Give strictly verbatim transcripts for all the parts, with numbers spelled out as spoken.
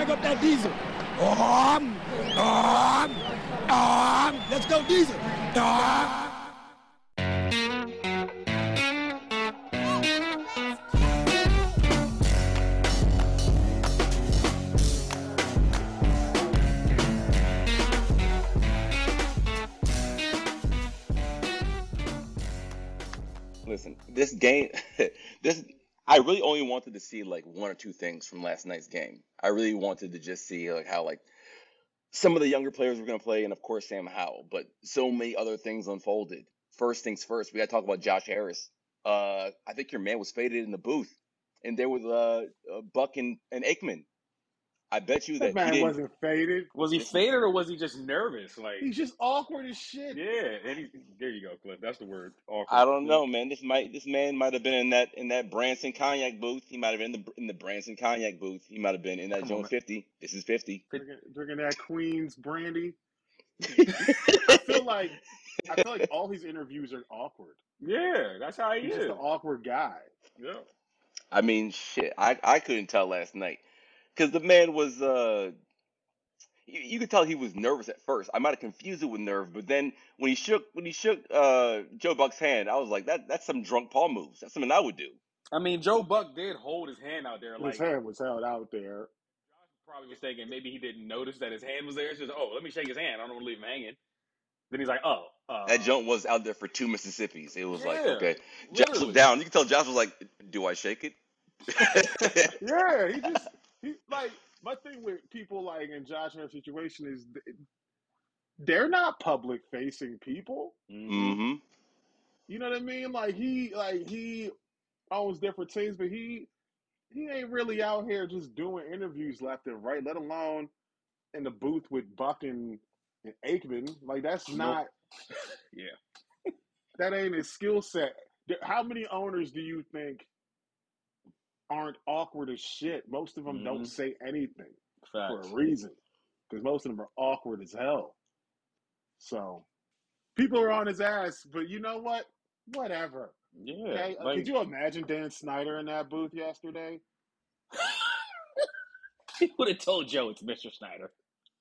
crank up that diesel. Um, um, um, let's go diesel. Um. Listen, this game, this I really only wanted to see like one or two things from last night's game. I really wanted to just see like how like some of the younger players were going to play, and of course Sam Howell, but so many other things unfolded. First things first, we got to talk about Josh Harris. Uh, I think your man was faded in the booth, and there was uh, uh Buck and, and Aikman. I bet you That that he man didn't. wasn't faded. Was he This, faded or was he just nervous? Like, He's just awkward as shit. yeah, and he, there you go, Cliff. That's the word. Awkward. I don't know, man. This might this man might have been in that in that Branson cognac booth. He might have been in the in the Branson cognac booth. He might have been in that Come on, Jones man. fifty. This is fifty. Drinking, drinking that Queen's brandy. I feel like I feel like all his interviews are awkward. Yeah, that's how he He's is. just an awkward guy. Yeah. I mean, shit. I I couldn't tell last night because the man was uh. You, you could tell he was nervous at first. I might have confused it with nerve, but then when he shook when he shook uh Joe Buck's hand, I was like, that that's some drunk Paul moves. That's something I would do. I mean, Joe Buck did hold his hand out there. Like, His hand was held out there. probably was thinking maybe he didn't notice that his hand was there. It's just, oh, let me shake his hand. I don't want to leave him hanging. Then he's like, oh. Uh, That joint was out there for two Mississippis. It was like, Yeah, okay. Josh literally. looked down. You can tell Josh was like, do I shake it? Yeah, he just he like my thing with people like in Josh Harris' situation is th- they're not public facing people. Mm-hmm. You know what I mean? Like he like he owns different teams, but he he ain't really out here just doing interviews left and right, let alone in the booth with Buck and, and Aikman. Like that's Nope. not Yeah. that ain't his skill set. How many owners do you think aren't awkward as shit? Most of them Mhm. don't say anything for Facts. a reason because most of them are awkward as hell. So people are on his ass, but you know what? Whatever. Yeah. Okay? Like, Could you imagine Dan Snyder in that booth yesterday? he would have told Joe it's Mister Snyder.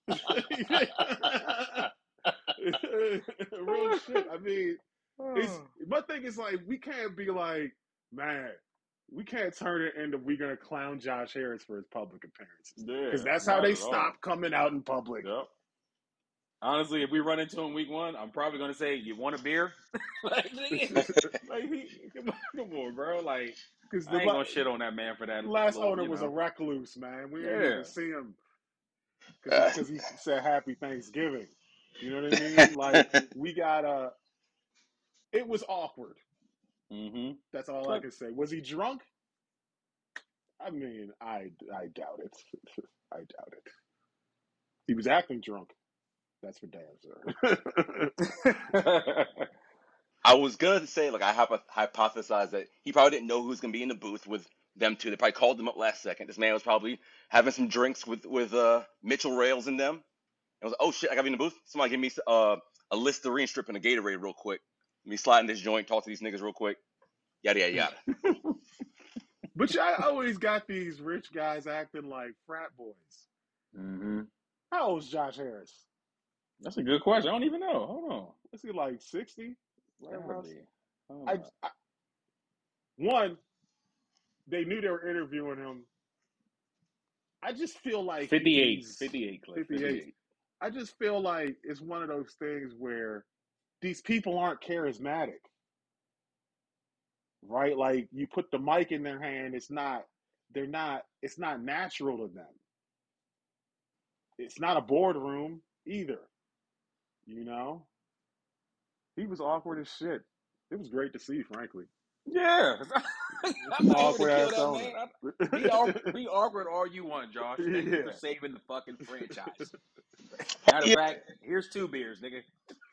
Real shit. I mean, it's my thing is like we can't be like, man, we can't turn it into we're gonna clown Josh Harris for his public appearances because Yeah, that's how not they at all. stop coming out in public. Yep. Honestly, if we run into him week one, I'm probably gonna say, "You want a beer?" like, like he, come on, come on, bro. Like, Because I the ain't gonna shit on that man for that. last little, owner you was know. a recluse, man. We Yeah. didn't even see him because he, he said Happy Thanksgiving. You know what I mean? Like we got a. It was awkward. Mm-hmm. That's all I can say. Was he drunk? I mean, I, I doubt it. I doubt it. He was acting drunk. That's for damn sure. I was gonna say, like, I hypo- hypothesized that he probably didn't know who was gonna be in the booth with them two. They probably called him up last second. This man was probably having some drinks with with uh, Mitchell Rails in them. And was like, oh shit, I gotta be in the booth. Somebody give me uh, a Listerine strip and a Gatorade real quick. Let me slide in this joint, talk to these niggas real quick. Yada yada yada. But I always got these rich guys acting like frat boys. Mm-hmm. How old's Josh Harris? That's a good question. I don't even know. Hold on. Is he like sixty? Golly. Hold I, on. I, one, they knew they were interviewing him. I just feel like fifty-eight. he's fifty-eight, Cliff. fifty-eight. fifty-eight. I just feel like it's one of those things where these people aren't charismatic, right? Like you put the mic in their hand, it's not, they're not, it's not natural to them. It's not a boardroom either, you know? He was awkward as shit. It was great to see, frankly. Yeah. I'm not here to Awkward kill ass that owner. man. I- Be, awkward, be awkward all you want, Josh. Thank you for Yeah. saving the fucking franchise. Matter of fact, here's two beers, nigga.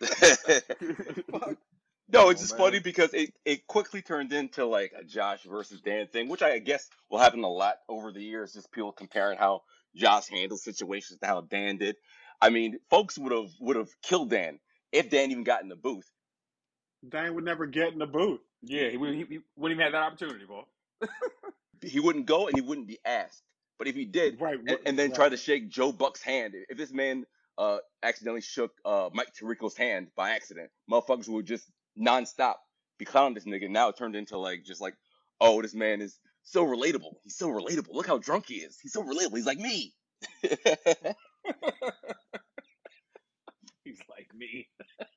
Fuck. No, it's Oh, just man. funny because it, it quickly turned into like a Josh versus Dan thing, which I guess will happen a lot over the years. Just people comparing how Josh handles situations to how Dan did. I mean, folks would have would have killed Dan if Dan even got in the booth. Dan would never get in the booth. Yeah, he, wouldn't- he, he wouldn't even have that opportunity, boy. He wouldn't go and he wouldn't be asked. But if he did, Right, and, what, and then right. tried to shake Joe Buck's hand, if this man uh accidentally shook uh Mike Tirico's hand by accident, motherfuckers would just nonstop be clowning this nigga. Now it turned into like just like, oh, this man is so relatable. He's so relatable. Look how drunk he is. He's so relatable. He's like me. He's like me.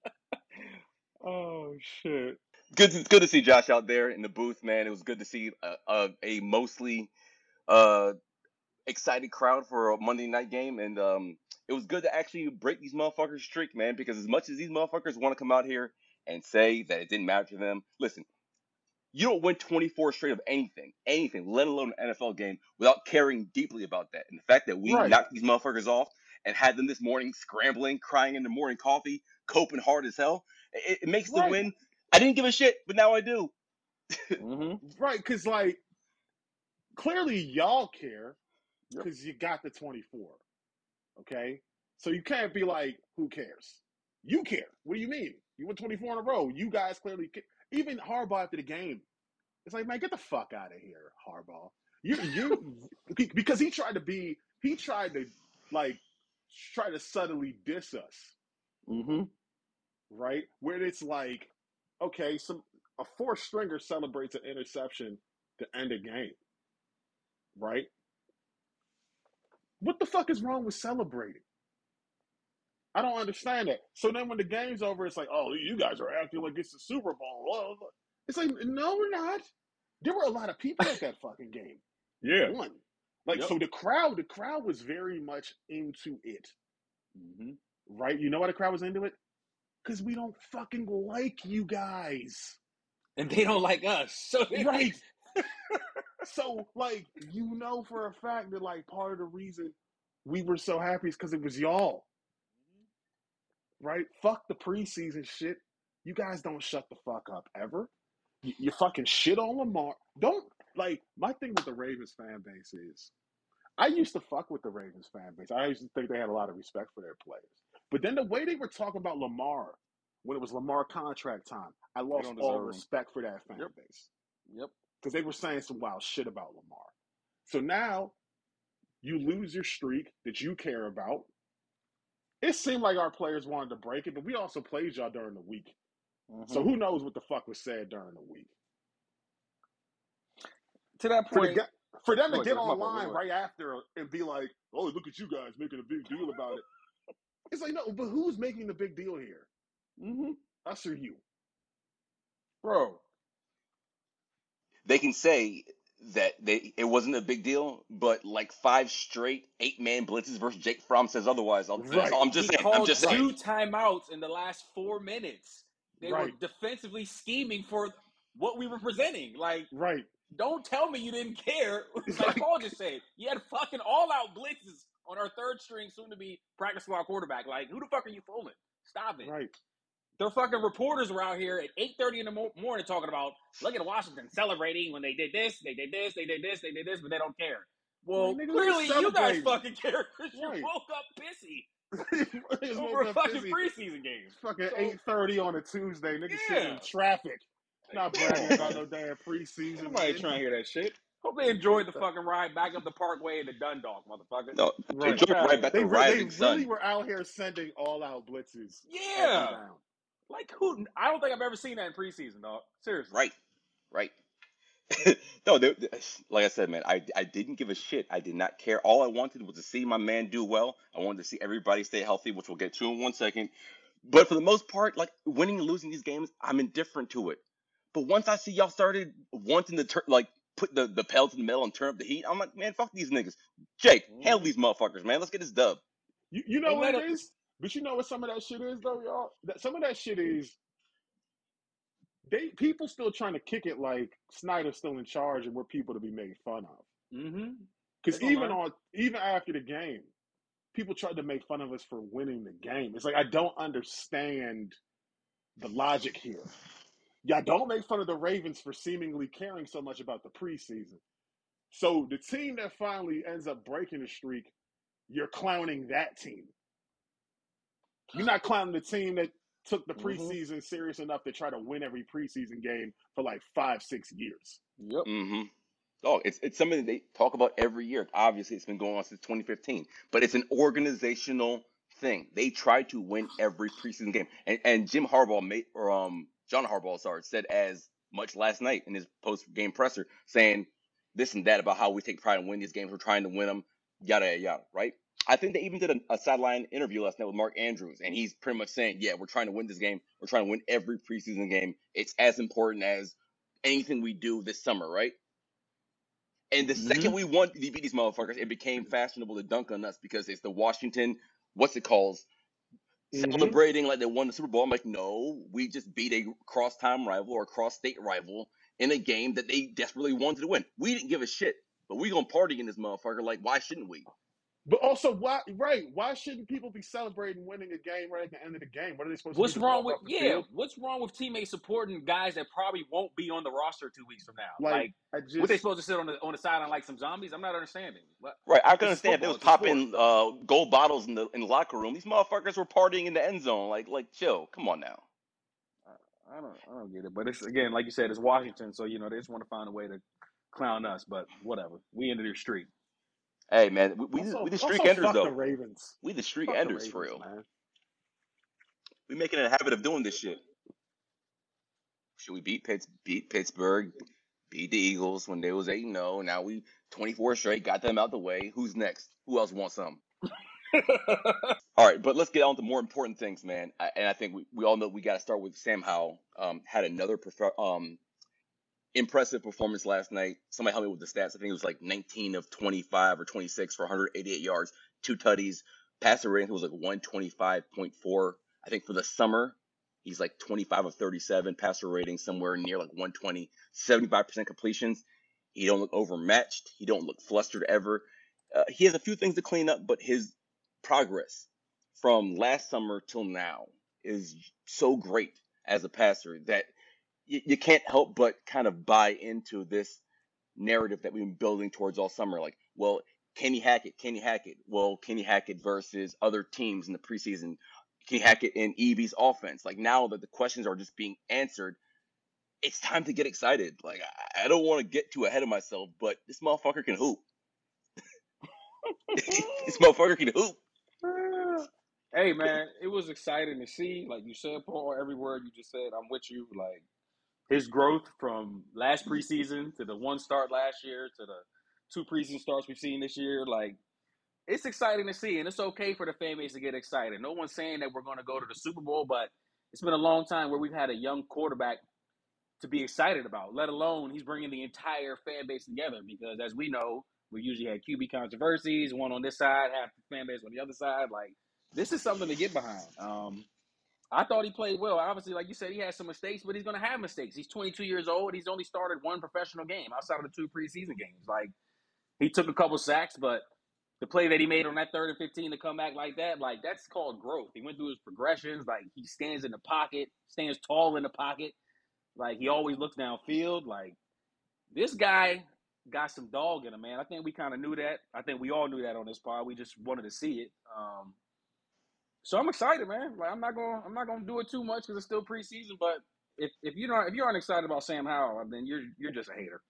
Oh shit. Good, to, good to see Josh out there in the booth, man. It was good to see a, a, a mostly uh excited crowd for a Monday night game, and um, it was good to actually break these motherfuckers' streak, man. Because as much as these motherfuckers want to come out here and say that it didn't matter to them, listen, you don't win twenty-four straight of anything, anything, let alone an N F L game, without caring deeply about that. And the fact that we Right. knocked these motherfuckers off and had them this morning scrambling, crying in the morning coffee, coping hard as hell, it, it makes the Right. win. I didn't give a shit, but now I do. Mm-hmm. Right, because, like, clearly y'all care Yep. because you got the twenty-four, okay? So you can't be like, who cares? You care. What do you mean? You won twenty-four in a row. You guys clearly care. Even Harbaugh after the game, it's like, man, get the fuck out of here, Harbaugh. You, you, because he tried to be, he tried to, like, try to subtly diss us, Mm-hmm. right? Where it's like, okay, some a fourth stringer celebrates an interception to end a game, right? What the fuck is wrong with celebrating? I don't understand that. So then when the game's over, it's like, oh, you guys are acting like it's the Super Bowl. It's like, no, we're not. There were a lot of people at that fucking game. Yeah. One. Like, Yep. so the crowd, the crowd was very much into it, Mm-hmm. right? You know why the crowd was into it? Because we don't fucking like you guys. And they don't like us. So Right. So, like, you know for a fact that, like, part of the reason we were so happy is because it was y'all. Right? Fuck the preseason shit. You guys don't shut the fuck up ever. You, you fucking shit on Lamar. Don't, like, my thing with the Ravens fan base is, I used to fuck with the Ravens fan base. I used to think they had a lot of respect for their players. But then the way they were talking about Lamar, when it was Lamar contract time, I lost don't all deserve him. respect for that fan Yep. base. Yep. Because they were saying some wild shit about Lamar. So now, you lose your streak that you care about. It seemed like our players wanted to break it, but we also played y'all during the week. Mm-hmm. So who knows what the fuck was said during the week. To that For, the, point, guy- for them to Go get ahead, Chris. My fault. online Go ahead. right after and be like, oh, look at you guys making a big deal about it. It's like, no, but who's making the big deal here? Mm-hmm. Us or you? Bro. They can say that they it wasn't a big deal, but like five straight eight man blitzes versus Jake Fromm says otherwise. I'll, Right. I'm just He saying. I'm called just two saying. timeouts in the last four minutes. They Right. were defensively scheming for what we were presenting. Like, Right. don't tell me you didn't care. It's Like like- Paul just said, you had fucking all-out blitzes on our third string, soon-to-be practice squad quarterback. Like, who the fuck are you fooling? Stop it. Right. Their fucking reporters were out here at eight thirty in the mo- morning talking about, look at Washington celebrating when they did this, they did this, they did this, they did this, but they don't care. Well, Right, nigga, clearly we're you guys celebrating. fucking care because you Right. woke up pissy It's over a woke up fucking busy. preseason game. It's fucking So- eight thirty on a Tuesday. Niggas sitting in Yeah. traffic. Not Come bragging on, about man. no damn preseason. Nobody man. trying to hear that shit. Hope they enjoyed the fucking ride back up the Parkway in the Dundalk, motherfucker. No, Right. enjoy Okay. right back They, to re- they rising sun. really were out here sending all-out blitzes up and Yeah. down. Like who? I don't think I've ever seen that in preseason, dog. Seriously. Right, right. no, they, they- like I said, man, I I didn't give a shit. I did not care. All I wanted was to see my man do well. I wanted to see everybody stay healthy, which we'll get to in one second. But for the most part, like winning and losing these games, I'm indifferent to it. But once I see y'all started wanting to turn, like put the the pedal to the metal and turn up the heat, I'm like, man, fuck these niggas. Jake, handle these motherfuckers, man. Let's get this dub. You, you know They what let it is? But you know what some of that shit is, though, y'all? That, some of that shit is they people still trying to kick it like Snyder's still in charge and we're people to be made fun of. Mm-hmm. Because They gonna even learn. on even after the game, people tried to make fun of us for winning the game. It's like I don't understand the logic here. Y'all don't make fun of the Ravens for seemingly caring so much about the preseason. So the team that finally ends up breaking the streak, you're clowning that team. You're not clowning the team that took the preseason mm-hmm. serious enough to try to win every preseason game for like five, six years. Yep. Mm-hmm. Oh, it's it's something that they talk about every year. Obviously, it's been going on since twenty fifteen, but it's an organizational thing. They try to win every preseason game, and and Jim Harbaugh made or um John Harbaugh, sorry, said as much last night in his post game presser, saying this and that about how we take pride in winning these games. We're trying to win them, yada yada yada. Right? I think they even did a, a sideline interview last night with Mark Andrews, and he's pretty much saying, yeah, we're trying to win this game. We're trying to win every preseason game. It's as important as anything we do this summer, right? And the second Mm-hmm. we won to beat these motherfuckers, it became fashionable to dunk on us because it's the Washington, what's it called, Mm-hmm. celebrating like they won the Super Bowl. I'm like, no, we just beat a cross-time rival or cross-state rival in a game that they desperately wanted to win. We didn't give a shit, but we gonna party in this motherfucker. Like, why shouldn't we? But also, why right? Why shouldn't people be celebrating winning a game right at the end of the game? What are they supposed to do? What's Just wrong walk with off the yeah? field? What's wrong with teammates supporting guys that probably won't be on the roster two weeks from now? Like, Like, I what they just supposed to sit on the on the sideline like some zombies? I'm not understanding. What? Right, I can This is understand if they football. was It's a sport. popping uh, gold bottles in the in the locker room. These motherfuckers were partying in the end zone. Like, like, chill. Come on now. I, I don't I don't get it. But it's again, like you said, it's Washington, so you know they just want to find a way to clown us. But whatever, we into their street. Hey man, we we, we also the streak also enders fuck the though. Ravens. We the streak Fuck the enders for Ravens, real. man. We making it a habit of doing this shit. Should we beat Pitts, beat Pittsburgh, beat the Eagles when they was eight and zero? Now we twenty-four straight, got them out the way. Who's next? Who else wants some? All right, but let's get on to more important things, man. I, and I think we, we all know we got to start with Sam Howell. Um, had another prefer, um impressive performance last night. Somebody help me with the stats. I think it was like nineteen of twenty-five or twenty-six for one hundred eighty-eight yards, two tutties. Passer rating was like one twenty-five point four. I think for the summer, he's like twenty-five of thirty-seven. Passer rating somewhere near like one twenty. seventy-five percent completions. He don't look overmatched. He don't look flustered ever. Uh, he has a few things to clean up, but his progress from last summer till now is so great as a passer that you, you can't help but kind of buy into this narrative that we've been building towards all summer. Like, well, Kenny Hackett, Kenny Hackett. Well, Kenny Hackett versus other teams in the preseason. Kenny Hackett in E B's offense. Like now that the questions are just being answered, it's time to get excited. Like I, I don't want to get too ahead of myself, but this motherfucker can hoop. This motherfucker can hoop. Hey man, it was exciting to see. Like you said, Paul, every word you just said, I'm with you. Like his growth from last preseason to the one start last year to the two preseason starts we've seen this year, like it's exciting to see, and it's okay for the fan base to get excited. No one's saying that we're going to go to the Super Bowl, but it's been a long time where we've had a young quarterback to be excited about, let alone he's bringing the entire fan base together because, as we know, we usually had Q B controversies, one on this side, half the fan base on the other side. Like, this is something to get behind. Um, I thought he played well. Obviously, like you said, he had some mistakes, but he's going to have mistakes. He's twenty-two years old. He's only started one professional game outside of the two preseason games. Like, he took a couple sacks, but the play that he made on that third and fifteen to come back like that, like, that's called growth. He went through his progressions. Like, he stands in the pocket, stands tall in the pocket. Like, he always looks downfield. Like, this guy got some dog in him, man. I think we kind of knew that. I think we all knew that on this pod. We just wanted to see it. Um, so I'm excited, man. Like, I'm not going. I'm not going to do it too much because it's still preseason. But if if you don't, if you aren't excited about Sam Howell, then you're you're just a hater.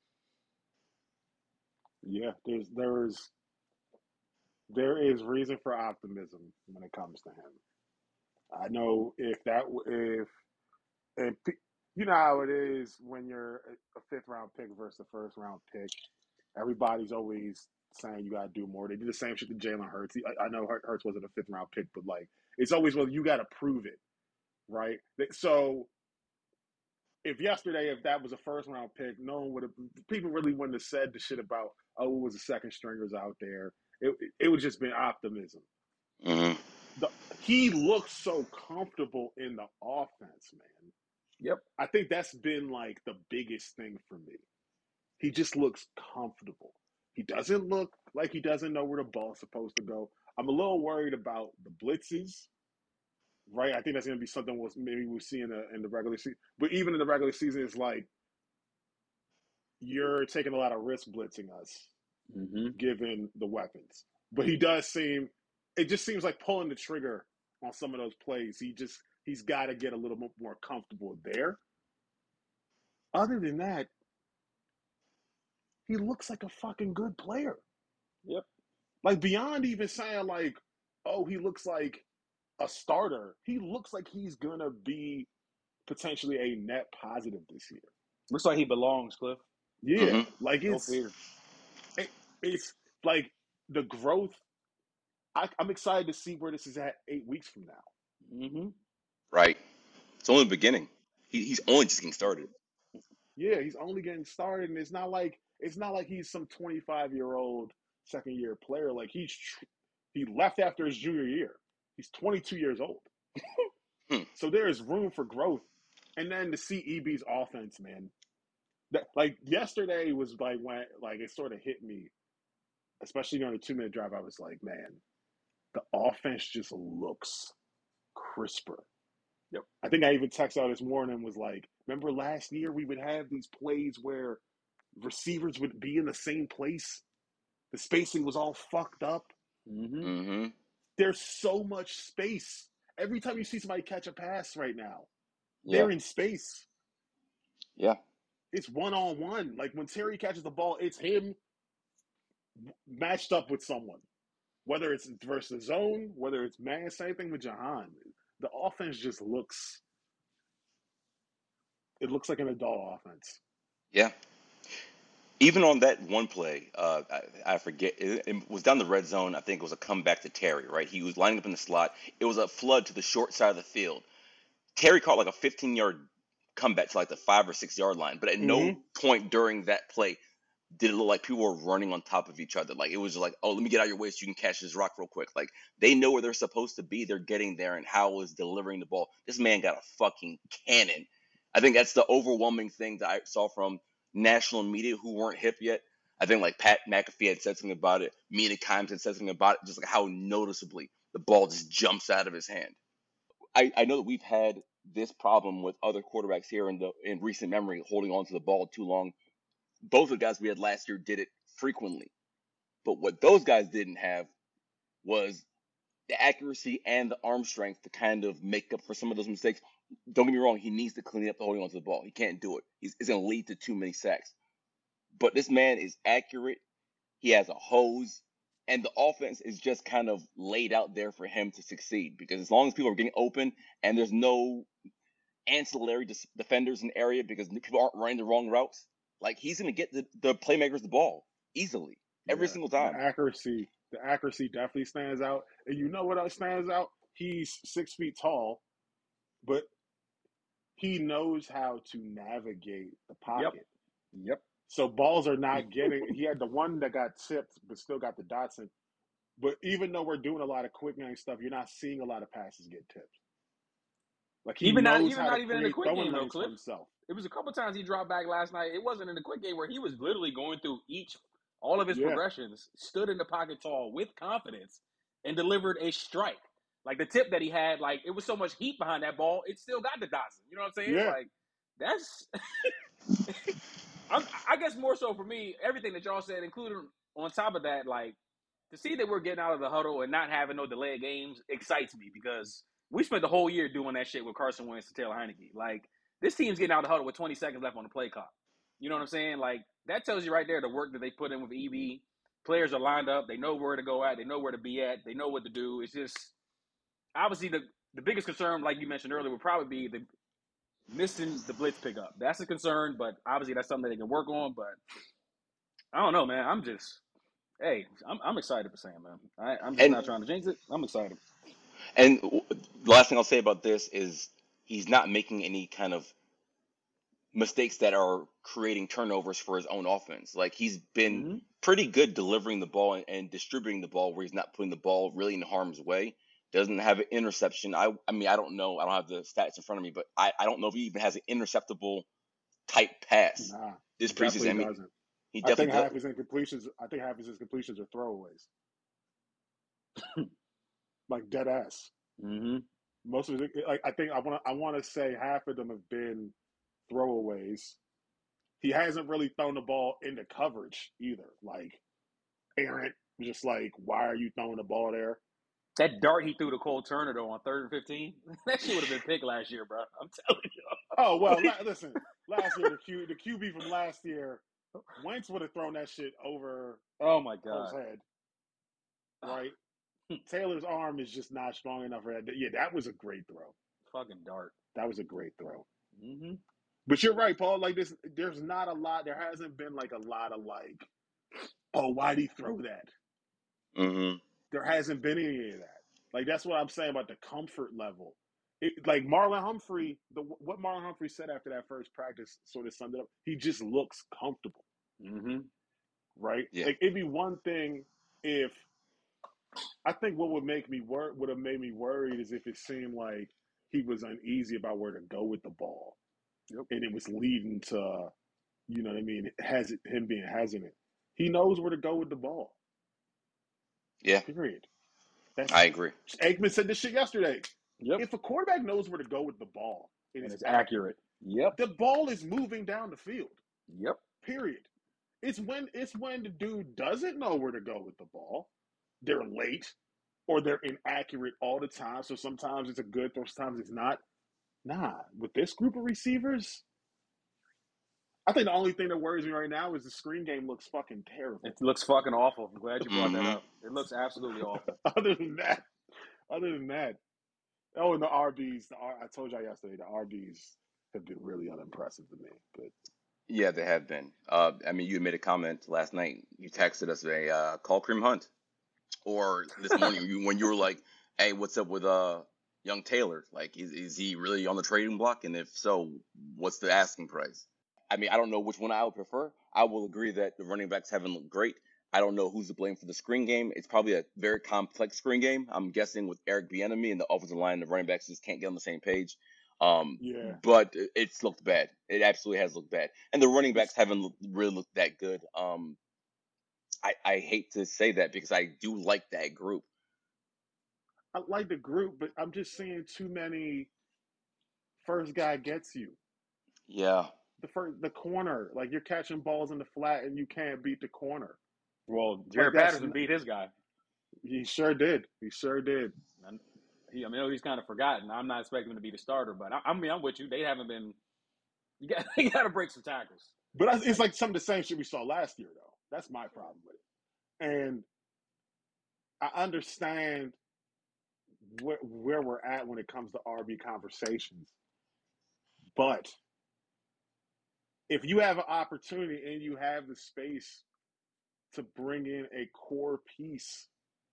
Yeah, there's there's there is reason for optimism when it comes to him. I know if that if and you know how it is when you're a fifth round pick versus a first round pick. Everybody's always saying you got to do more. They did the same shit to Jalen Hurts. I, I know Hurts wasn't a fifth round pick, but like it's always well you got to prove it, right? So if yesterday, if that was a first round pick, no one would have. People really wouldn't have said the shit about oh, it was the second stringers out there. It it would just been optimism. Mm-hmm. The, he looks so comfortable in the offense, man. Yep. I think that's been like the biggest thing for me. He just looks comfortable. He doesn't look like he doesn't know where the ball's supposed to go. I'm a little worried about the blitzes, right? I think that's going to be something we'll, maybe we'll see in the, in the regular season. But even in the regular season, it's like you're taking a lot of risk blitzing us, mm-hmm. given the weapons. But he does seem, it just seems like pulling the trigger on some of those plays. He just, he's got to get a little more comfortable there. Other than that, he looks like a fucking good player. Yep. Like beyond even saying like, oh, he looks like a starter. He looks like he's gonna be potentially a net positive this year. Looks like he belongs, Cliff. Yeah, Mhm. like No it's fear. it, it's like the growth. I, I'm excited to see where this is at eight weeks from now. Mm-hmm. Right. It's only the beginning. He, he's only just getting started. Yeah, he's only getting started, and it's not like it's not like he's some twenty-five year old second year player. Like he's tr- he left after his junior year. He's twenty-two years old. Hmm. So there is room for growth. And then to see E B's offense, man. That, like yesterday was like when like it sort of hit me, especially on the two minute drive. I was like, man, the offense just looks crisper. Yep. I think I even texted out this morning and was like, remember last year we would have these plays where receivers would be in the same place? The spacing was all fucked up. Mm-hmm. Mm-hmm. There's so much space. Every time you see somebody catch a pass right now, Yeah. they're in space. Yeah. It's one on one. Like when Terry catches the ball, it's him matched up with someone. Whether it's versus zone, whether it's man, same thing with Jahan. The offense just looks it looks like an adult offense. Yeah. Even on that one play, uh, I, I forget, it, it was down the red zone. I think it was a comeback to Terry, right? He was lining up in the slot. It was a flood to the short side of the field. Terry caught like a fifteen-yard comeback to like the five or six-yard line, but at no Mhm. point during that play did it look like people were running on top of each other. Like it was just like, oh, let me get out of your way so you can catch this rock real quick. Like they know where they're supposed to be. They're getting there, and Howell is delivering the ball. This man got a fucking cannon. I think that's the overwhelming thing that I saw from national media who weren't hip yet. I think like Pat McAfee had said something about it. Mina Kimes had said something about it. Just like how noticeably the ball just jumps out of his hand. I, I know that we've had this problem with other quarterbacks here in the in recent memory, holding on to the ball too long. Both of the guys we had last year did it frequently. But what those guys didn't have was the accuracy and the arm strength to kind of make up for some of those mistakes. Don't get me wrong, he needs to clean up the holding onto the ball. He can't do it. He's, it's going to lead to too many sacks. But this man is accurate. He has a hose. And the offense is just kind of laid out there for him to succeed. Because as long as people are getting open and there's no ancillary dis- defenders in the area because people aren't running the wrong routes, like he's going to get the, the playmakers the ball easily every Yeah. single The time. accuracy, the accuracy definitely stands out. And you know what else stands out? He's six feet tall, but he knows how to navigate the pocket. Yep. So balls are not getting. He had the one that got tipped, but still got the Dotson. But even though we're doing a lot of quick game stuff, you're not seeing a lot of passes get tipped. Like he Even not knows even how not to even in the create quick throwing game though, lanes for Cliff. himself. It was a couple times he dropped back last night. It wasn't in the quick game where he was literally going through each all of his Yeah. progressions, stood in the pocket tall with confidence, and delivered a strike. Like the tip that he had, like it was so much heat behind that ball, it still got the Dotson. You know what I'm saying? Yeah. Like that's I'm, I guess more so for me, everything that y'all said, including on top of that, like to see that we're getting out of the huddle and not having no delayed games excites me because we spent the whole year doing that shit with Carson Wentz and Taylor Heineke. Like this team's getting out of the huddle with twenty seconds left on the play clock. You know what I'm saying? Like that tells you right there the work that they put in with E B. Players are lined up. They know where to go at. They know where to be at. They know what to do. It's just obviously the the biggest concern, like you mentioned earlier, would probably be the missing the blitz pickup. That's a concern, but obviously that's something that they can work on. But I don't know, man. I'm just hey, I'm I'm excited for Sam, man. I, I'm just And not trying to jinx it. I'm excited. and w- the last thing I'll say about this is he's not making any kind of mistakes that are creating turnovers for his own offense. Like he's been Mm-hmm. pretty good delivering the ball and, and distributing the ball where he's not putting the ball really in harm's way. Doesn't have an interception. I I mean I don't know. I don't have the stats in front of me, but I, I don't know if he even has an interceptable type pass Nah, this definitely preseason. I mean, doesn't. he I think definitely half does. his incompletions. I think half his completions are throwaways, like dead ass. Mm-hmm. Most of it, like I think I want to. I want to say half of them have been throwaways. He hasn't really thrown the ball into coverage either. Like errant, just like why are you throwing the ball there? That dart he threw to Cole Turner though on third and fifteen, that shit would have been picked last year, bro. I'm telling you. Oh well, la- listen. Last year the Q the Q B from last year Wentz would have thrown that shit over Oh my Hurts' god. head, right? Taylor's arm is just not strong enough for that. Yeah, that was a great throw. Fucking dart. That was a great throw. Mm-hmm. But you're right, Paul. Like this, there's not a lot. There hasn't been like a lot of like, oh, why'd he throw that? Mm-hmm. There hasn't been any of that. Like that's what I'm saying about the comfort level. It, like Marlon Humphrey, the what Marlon Humphrey said after that first practice sort of summed it up. He just looks comfortable, Mm-hmm. right? Yeah. Like it'd be one thing if I think what would make me wor- would have made me worried is if it seemed like he was uneasy about where to go with the ball, Yep. and it was leading to, you know what I mean, has him being hesitant. He knows where to go with the ball. Yeah. Period. That's I agree. Aikman said this shit yesterday. Yep. If a quarterback knows where to go with the ball and, And it's it's accurate. Yep. the ball is moving down the field. Yep. Period. It's when it's when the dude doesn't know where to go with the ball, they're late, or they're inaccurate all the time. So sometimes it's a good throw, sometimes it's not. Nah, with this group of receivers, I think the only thing that worries me right now is the screen game looks fucking terrible. It looks fucking awful. I'm glad you brought Mm-hmm. that up. It looks absolutely awful. other than that, other than that, oh, and the R Bs, the R, I told y'all yesterday, the R Bs have been really unimpressive to me. But Yeah, they have been. Uh, I mean, you made a comment last night. You texted us a uh, call Kareem Hunt, or this morning you, when you were like, "Hey, what's up with uh young Taylor? Like, is is he really on the trading block? And if so, what's the asking price?" I mean, I don't know which one I would prefer. I will agree that the running backs haven't looked great. I don't know who's to blame for the screen game. It's probably a very complex screen game. I'm guessing with Eric Bieniemy and the offensive line, the running backs just can't get on the same page. Um, yeah, but it- it's looked bad. It absolutely has looked bad. And the running backs it's, haven't looked, really looked that good. Um, I, I hate to say that because I do like that group. I like the group, but I'm just seeing too many first guy gets you. Yeah. The first, the corner, like you're catching balls in the flat and you can't beat the corner. Well, Like Jared that's Patterson beat his guy. he sure did. He sure did. And he, I mean, he's kind of forgotten. I'm not expecting him to be the starter, but I, I mean, I'm with you. They haven't been. You got, you got to break some tackles. But I- it's like some of the same shit we saw last year, though. That's my problem with it. And I understand where, where we're at when it comes to R B conversations. But if you have an opportunity and you have the space to bring in a core piece,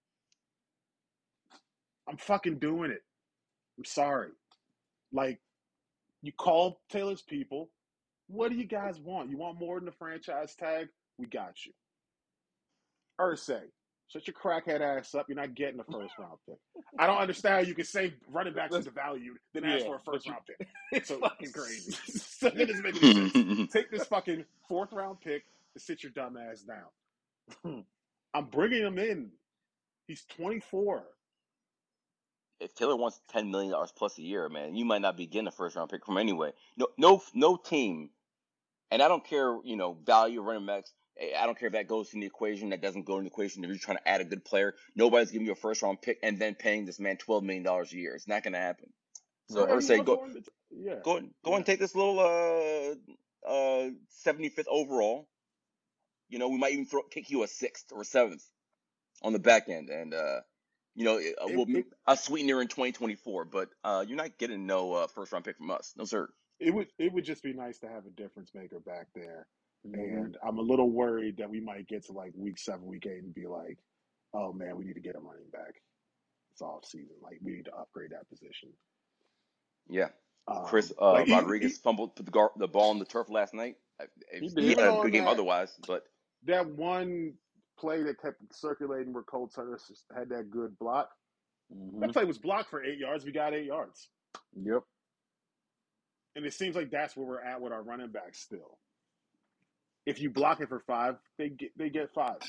I'm fucking doing it. I'm sorry. Like, you call Taylor's people. What do you guys want? You want more than the franchise tag? We got you. Irsay, shut your crackhead ass up. You're not getting a first round pick. I don't understand how you can say running backs are devalued, then ask Yeah, for a but first you- round pick. It's So, fucking crazy. so that doesn't make any sense. Take this fucking fourth round pick and sit your dumb ass down. I'm bringing him in. He's twenty-four. If Taylor wants ten million dollars plus a year, man, you might not be getting a first round pick from anyway. No, no, no team, and I don't care, you know, value of running backs. I don't care if that goes in the equation. That doesn't go in the equation. If you're trying to add a good player, nobody's giving you a first round pick and then paying this man twelve million dollars a year. It's not going to happen. So, Yeah, or he say wants go, more than the- yeah, go, go yeah. and take this little uh uh seventy-fifth overall. You know, we might even throw kick you a sixth or seventh on the back end, and uh, you know, it, uh, It, we'll it, a sweetener in twenty twenty-four. But uh, you're not getting no uh, first round pick from us, no sir. it would it would just be nice to have a difference maker back there. Mhm. And I'm a little worried that we might get to like week seven, week eight, and be like, "Oh man, we need to get a running back. It's off season. Like we need to upgrade that position." Yeah, Chris Um, uh, like even, Rodriguez fumbled put the gar- the ball on the turf last night. Uh, He He did. had even a on good game that otherwise, but that one play that kept circulating where Cole Turner had that good block, that Mhm. play was blocked for eight yards. We got eight yards, Yep. and it seems like that's where we're at with our running backs still. If you block it for five, they get they get five.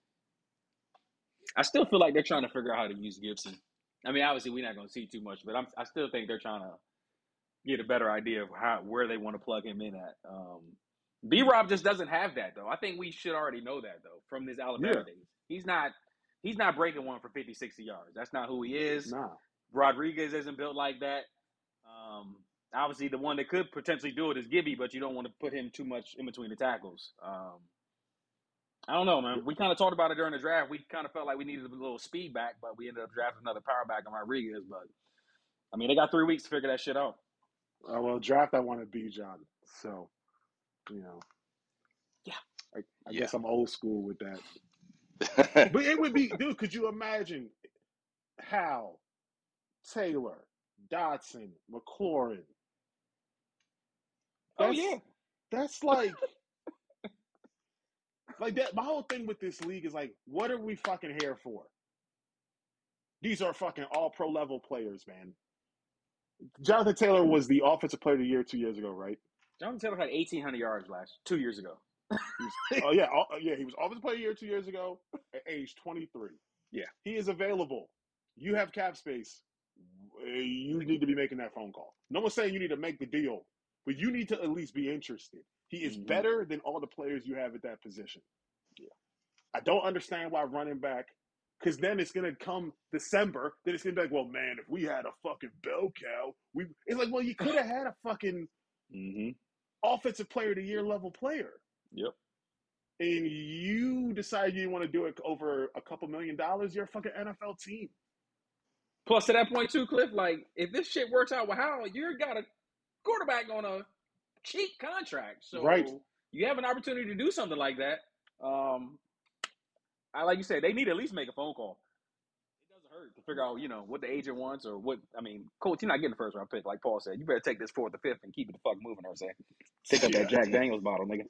I still feel like they're trying to figure out how to use Gibson. I mean, obviously we're not going to see too much, but I'm, I still think they're trying to get a better idea of how where they want to plug him in at. Um, B Rob just doesn't have that though. I think we should already know that though from his Alabama Yeah, days. He's not he's not breaking one for fifty, sixty yards. That's not who he is. nah. Rodriguez isn't built like that. Um, obviously, the one that could potentially do it is Gibby, but you don't want to put him too much in between the tackles. Um, I don't know, man. We kind of talked about it during the draft. We kind of felt like we needed a little speed back, but we ended up drafting another power back in Rodriguez. But, I mean, they got three weeks to figure that shit out. Uh, well, draft I want to be John. So, you know, yeah, I, I Yeah. guess I'm old school with that. But it would be, dude. Could you imagine Hal, Taylor, Dotson, McLaurin? Oh, That's, yeah. That's like, like that. My whole thing with this league is like, what are we fucking here for? These are fucking all pro level players, man. Jonathan Taylor was the offensive player of the year two years ago, right? Jonathan Taylor had eighteen hundred yards last two years ago. He was, oh yeah, oh, yeah. He was offensive player of the year two years ago at age twenty-three. Yeah, he is available. You have cap space. You need to be making that phone call. No one's saying you need to make the deal, but you need to at least be interested. He is mm-hmm. better than all the players you have at that position. Yeah, I don't understand why running back. Because then it's going to come December. Then it's going to be like, well, man, if we had a fucking bell cow, we. It's like, well, you could have had a fucking mm-hmm. offensive player of the year level player. Yep. And you decide you want to do it over a couple million dollars, you're a fucking N F L team. Plus, to that point, too, Cliff, like, if this shit works out with Howell, you've got a quarterback on a cheap contract. So right. you have an opportunity to do something like that. Um, I like you said, they need to at least make a phone call. It doesn't hurt to figure out, you know, what the agent wants or what. I mean, Colts, you're not getting the first round pick, like Paul said. You better take this fourth or fifth and keep it the fuck moving, or say, take up Yeah. that Jack Daniels bottle, nigga.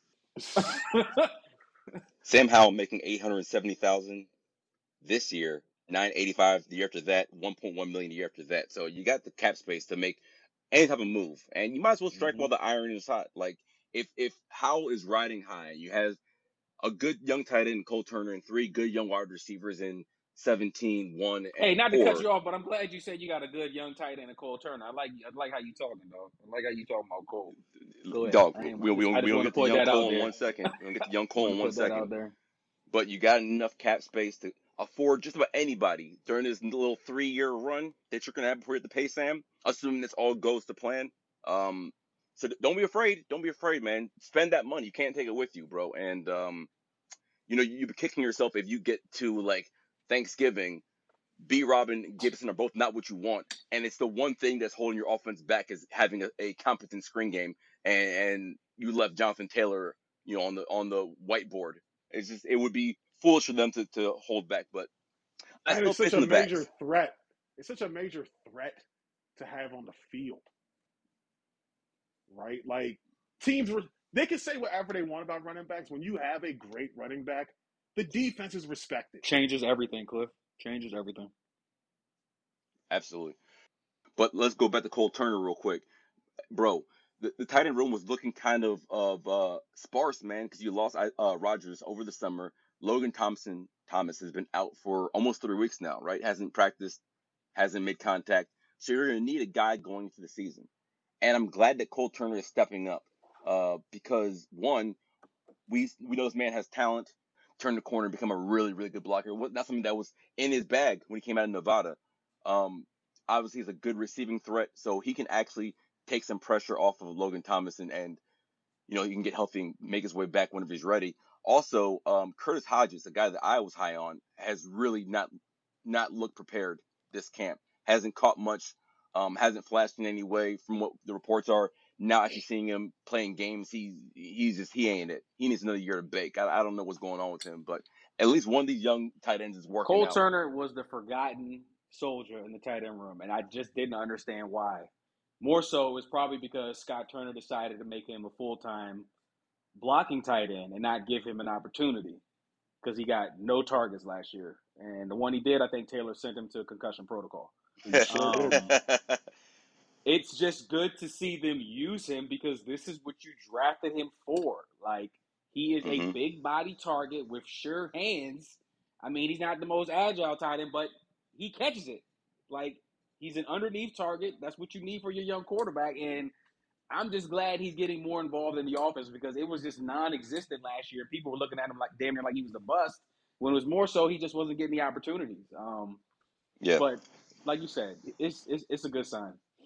Sam Howell making eight hundred seventy thousand this year, nine eighty-five the year after that, one point one million the year after that. So you got the cap space to make any type of move, and you might as well strike Mhm. while the iron is hot. Like if if Howell is riding high, you have a good young tight end, Cole Turner, and three good young wide receivers in seventeen, one, Hey, and not to four. cut you off, but I'm glad you said you got a good young tight end in Cole Turner. I like I like how you talking, dog. I like how you talking about Cole. Go ahead. Dog, I, ain't, we we I we just gonna want to get to put young that out Cole in there. one second. We're gonna get to young I Cole want in to one put that out second. there. But you got enough cap space to afford just about anybody during this little three-year run that you're gonna have before you have to pay Sam, assuming this all goes to plan. Um, so don't be afraid. Don't be afraid, man. Spend that money. You can't take it with you, bro. And um, you know you'll be kicking yourself if you get to like Thanksgiving. B. Rob and Gibson are both not what you want, and it's the one thing that's holding your offense back is having a, a competent screen game, and, and you left Jonathan Taylor, you know, on the on the whiteboard. It's just it would be foolish for them to, to hold back, but I And still it's such faith in a the major backs. threat. It's such a major threat to have on the field, right? Like teams were they can say whatever they want about running backs. When you have a great running back, the defense is respected. Changes everything, Cliff. Changes everything. Absolutely. But let's go back to Cole Turner real quick, bro. The, the tight end room was looking kind of of uh, sparse, man, because you lost uh, Rodgers over the summer. Logan Thompson Thomas has been out for almost three weeks now, right? Hasn't practiced, hasn't made contact. So you're going to need a guy going into the season. And I'm glad that Cole Turner is stepping up uh, because, one, we we know this man has talent, turn the corner and become a really, really good blocker. That's something that was in his bag when he came out of Nevada. Um, obviously, he's a good receiving threat, so he can actually take some pressure off of Logan Thomas and, and you know, he can get healthy and make his way back whenever he's ready. Also, um, Curtis Hodges, a guy that I was high on, has really not not looked prepared this camp. Hasn't caught much, um, hasn't flashed in any way from what the reports are. Now actually seeing him playing games, he's he's just he ain't it. He needs another year to bake. I, I don't know what's going on with him, but at least one of these young tight ends is working Cole out. Turner was the forgotten soldier in the tight end room, and I just didn't understand why. More so, it's probably because Scott Turner decided to make him a full-time blocking tight end and not give him an opportunity because he got no targets last year. And the one he did, I think Taylor sent him to concussion protocol. He sure did. Um, it's just good to see them use him because this is what you drafted him for. Like, he is mm-hmm. a big body target with sure hands. I mean, he's not the most agile tight end, but he catches it. Like, he's an underneath target. That's what you need for your young quarterback. And I'm just glad he's getting more involved in the offense because it was just non-existent last year. People were looking at him like damn near like he was a bust. When it was more so, he just wasn't getting the opportunities. Um, Yeah. but like you said, it's, it's it's a good sign.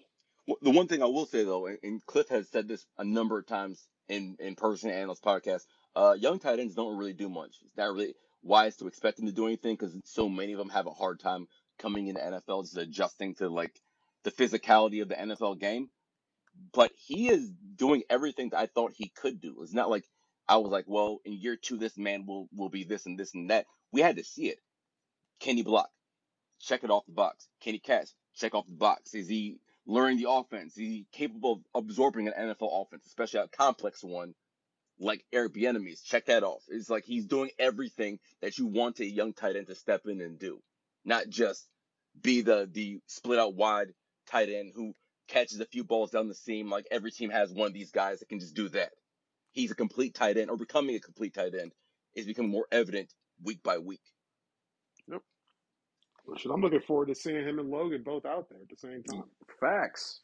The one thing I will say though, and and Cliff has said this a number of times in in person and on this podcast, uh, young tight ends don't really do much. It's not really wise to expect them to do anything because so many of them have a hard time coming into N F L, just adjusting to like the physicality of the N F L game. But he is doing everything that I thought he could do. It's not like I was like, well, in year two, this man will will be this and this and that. We had to see it. Can he block? Check it off the box. Can he catch? Check off the box. Is he learning the offense? Is he capable of absorbing an N F L offense, especially a complex one like Eric Bieniemy's? Check that off. It's like he's doing everything that you want a young tight end to step in and do, not just be the the split out wide tight end who catches a few balls down the seam. Like every team has one of these guys that can just do that. He's a complete tight end, or becoming a complete tight end is becoming more evident week by week. Yep. Which I'm looking forward to seeing him and Logan both out there at the same time. Facts.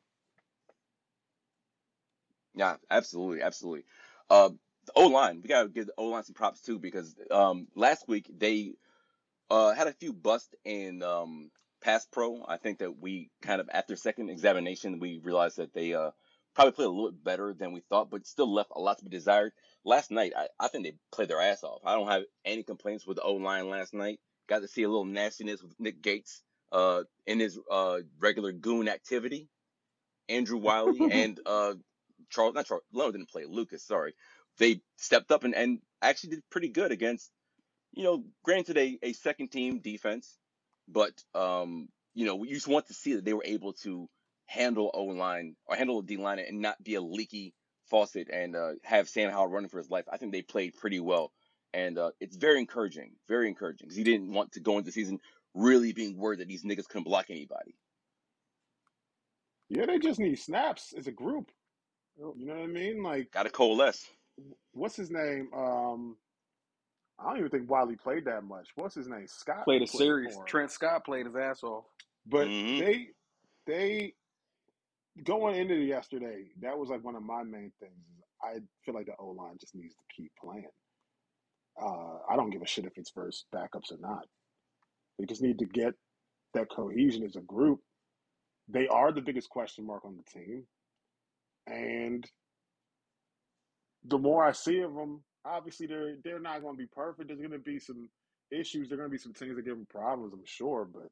Yeah, absolutely, absolutely. Uh, the O line, we gotta give the O line some props too because um, last week they uh, had a few busts in um, pass pro. I think that we kind of after second examination we realized that they uh, probably played a little bit better than we thought, but still left a lot to be desired. Last night, I, I think they played their ass off. I don't have any complaints with the O line last night. Got to see a little nastiness with Nick Gates uh, in his uh, regular goon activity. Andrew Wiley and uh, Charles, not Charles, Leno didn't play, Lucas, sorry. They stepped up and, and actually did pretty good against, you know, granted a, a second team defense, but, um, you know, you just want to see that they were able to handle O line or handle D line and not be a leaky faucet and uh, have Sam Howell running for his life. I think they played pretty well. And uh, it's very encouraging, very encouraging because he didn't want to go into the season really being worried that these niggas couldn't block anybody. Yeah, they just need snaps as a group. You know what I mean? Like, got to coalesce. What's his name? Um, I don't even think Wiley played that much. What's his name? Scott Played a played series. for him. Trent Scott played his ass off. But mm-hmm. they, they going into yesterday, that was like one of my main things. I feel like the O line just needs to keep playing. Uh, I don't give a shit if it's versus backups or not. They just need to get that cohesion as a group. They are the biggest question mark on the team, and the more I see of them, obviously they're they're not going to be perfect. There's going to be some issues. There's going to be some things that give them problems, I'm sure, but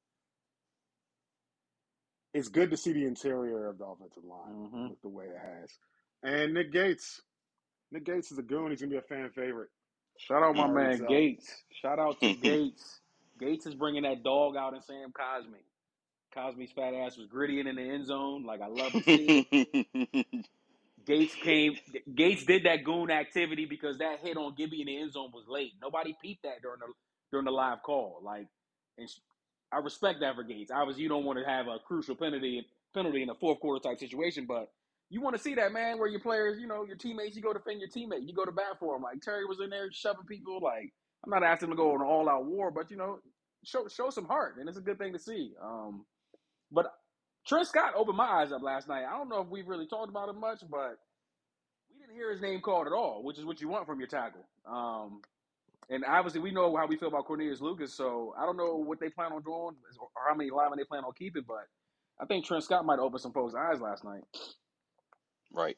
it's good to see the interior of the offensive line mm-hmm. with the way it has. And Nick Gates, Nick Gates is a goon. He's going to be a fan favorite. Shout out my Already man tell. Gates. Shout out to Gates. Gates is bringing that dog out in Sam Cosmi. Cosmi's fat ass was grittying in the end zone. Like, I love to see it. Gates came. Gates did that goon activity because that hit on Gibby in the end zone was late. Nobody peeped that during the during the live call. Like, and I respect that for Gates. Obviously, you don't want to have a crucial penalty penalty in a fourth quarter type situation, but you want to see that, man, where your players, you know, your teammates, you go defend your teammate, you go to bat for him. Like Terry was in there shoving people. Like, I'm not asking him to go on an all out war, but you know, show show some heart, and it's a good thing to see. Um, but Trent Scott opened my eyes up last night. I don't know if we've really talked about him much, but we didn't hear his name called at all, which is what you want from your tackle. Um, and obviously, we know how we feel about Cornelius Lucas, so I don't know what they plan on doing or how many linemen they plan on keeping, but I think Trent Scott might open some folks' eyes last night. Right.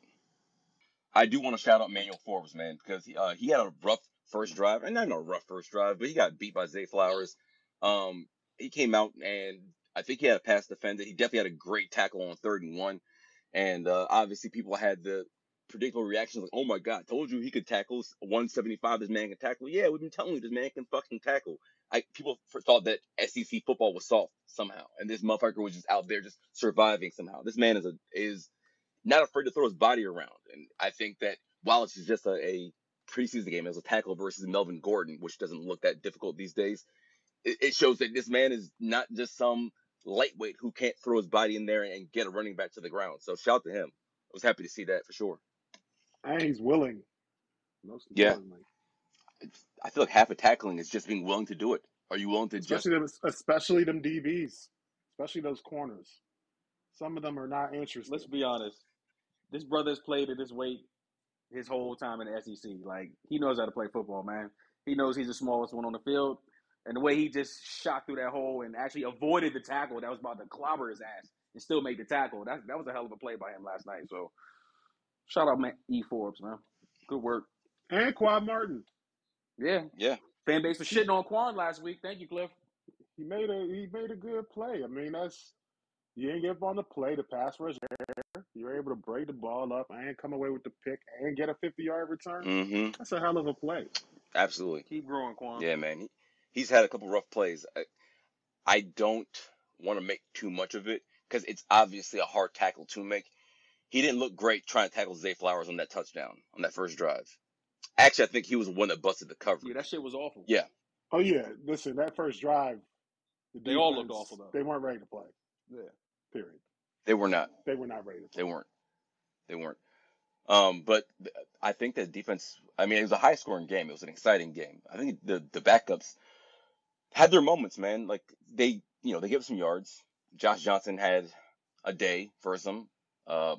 I do want to shout out Manuel Forbes, man, because he, uh, he had a rough first drive, and not a rough first drive, but he got beat by Zay Flowers. Um, he came out, and I think he had a pass defended. He definitely had a great tackle on third and one, and uh, obviously people had the predictable reactions like, "Oh my God, told you he could tackle one seventy-five. This man can tackle." Yeah, we've been telling you this man can fucking tackle. I people thought that S E C football was soft somehow, and this motherfucker was just out there just surviving somehow. This man is a is. not afraid to throw his body around. And I think that while it's just a, a preseason game as a tackle versus Melvin Gordon, which doesn't look that difficult these days, it, it shows that this man is not just some lightweight who can't throw his body in there and get a running back to the ground. So shout out to him. I was happy to see that for sure. And he's willing. Most Yeah. importantly. I feel like half of tackling is just being willing to do it. Are you willing to especially just... them, especially them D Bs, especially those corners. Some of them are not interested. Let's be honest. This brother's played at this weight his whole time in the S E C. Like, he knows how to play football, man. He knows he's the smallest one on the field. And the way he just shot through that hole and actually avoided the tackle that was about to clobber his ass and still make the tackle. That that was a hell of a play by him last night. So shout out man, E. Forbes, man. Good work. And Quad Martin. Yeah. Yeah. Fan base was shitting on Quan last week. Thank you, Cliff. He made a he made a good play. I mean, that's you didn't give up on the play. The pass rush there. You were able to break the ball up and come away with the pick and get a fifty-yard return. Mm-hmm. That's a hell of a play. Absolutely. Keep growing, Quan. Yeah, man. He, he's had a couple rough plays. I, I don't want to make too much of it because it's obviously a hard tackle to make. He didn't look great trying to tackle Zay Flowers on that touchdown, on that first drive. Actually, I think he was the one that busted the coverage. Yeah, that shit was awful. Yeah. Oh, yeah. Listen, that first drive, the They all looked awful, though. They weren't ready to play. Yeah. Period. They were not. They were not ready to play. They weren't. They weren't. Um, but th- I think that defense, I mean, it was a high scoring game. It was an exciting game. I think the, the backups had their moments, man. Like they, you know, they gave up some yards. Josh Johnson had a day for some. Uh,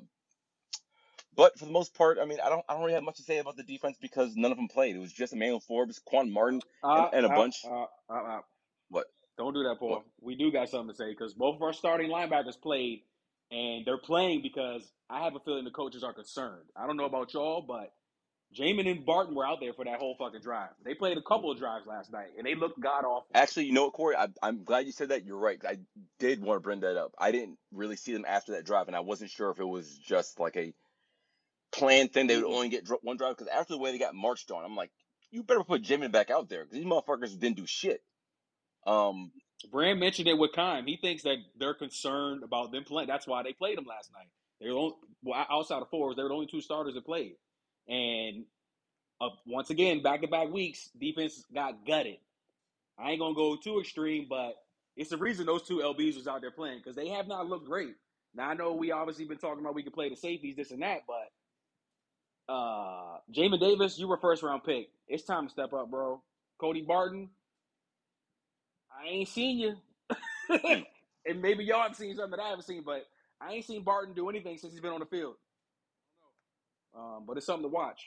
but for the most part, I mean, I don't, I don't really have much to say about the defense because none of them played. It was just Emmanuel Forbes, Quan Martin, and, Uh, and a uh, bunch. Uh, uh, uh. What? Don't do that, Paul. What? We do got something to say because both of our starting linebackers played, and they're playing because I have a feeling the coaches are concerned. I don't know about y'all, but Jamin and Barton were out there for that whole fucking drive. They played a couple of drives last night, and they looked god awful. Actually, you know what, Corey? I, I'm glad you said that. You're right. I did want to bring that up. I didn't really see them after that drive, and I wasn't sure if it was just like a planned thing. They would only get dr- one drive because after the way they got marched on, I'm like, you better put Jamin back out there because these motherfuckers didn't do shit. Um, Brand mentioned it with Kime. He thinks that they're concerned about them playing. That's why they played them last night. They were only, well, outside of fours, they were the only two starters that played. And uh, once again, back-to-back weeks, defense got gutted. I ain't going to go too extreme, but it's the reason those two L Bs was out there playing because they have not looked great. Now, I know we obviously been talking about we could play the safeties, this and that, but uh, Jamin Davis, you were first-round pick. It's time to step up, bro. Cody Barton, I ain't seen you. And maybe y'all have seen something that I haven't seen, but I ain't seen Barton do anything since he's been on the field. Um, but it's something to watch.